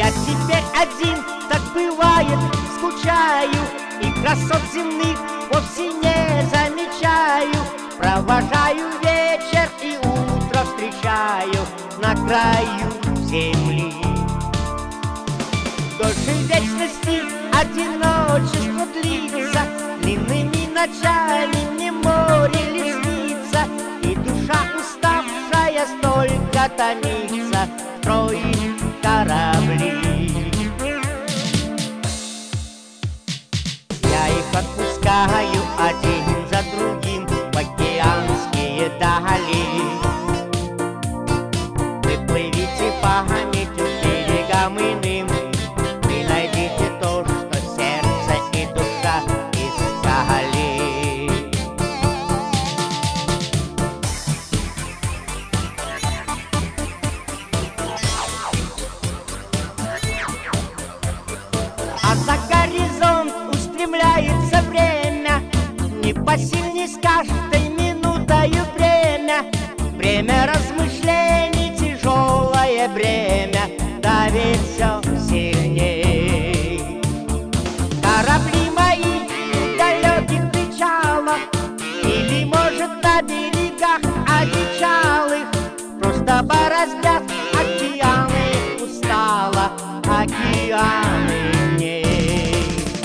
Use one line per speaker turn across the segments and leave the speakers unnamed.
Я теперь один, так бывает, скучаю, и красот земных вовсе не замечаю. Провожаю вечер и утро встречаю на краю земли. Дольше вечности одиночество длится, длинными ночами мне море лишь снится, и душа уставшая столько томится, строит корабли. Я их отпускаю один за другим в океанские дали. Вы плывите памятью берегам иным, вы найдите то, что сердце и душа искали. А за горизонт устремляется время, непосильней с каждой минутою время. Время размышлений, тяжелое бремя давит все сильней. Корабли мои у далеких причалов, или, может, на берегах одичалых, просто бороздят океаны устало, океаны дней.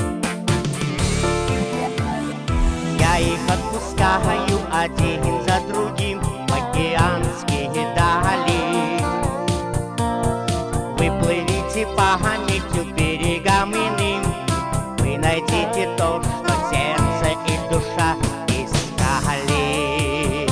Я их отпускаю один за другим в океанские дали. Вы плывите памятью берегам иным, вы найдите то, что сердце и душа искали.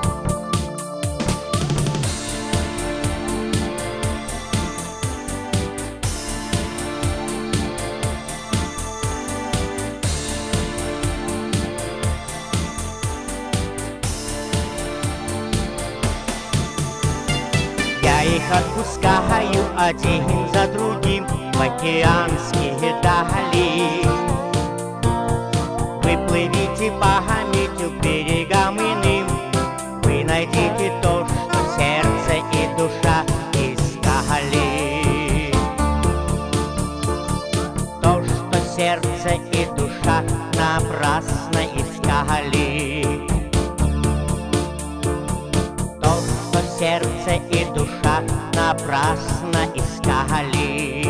Я их отпускаю один за другим в океанские дали. Вы плывите памятью берегам иным, вы найдите то, что сердце и душа искали. То, что сердце и душа напрасно искали. То, что сердце и душа напрасно искали.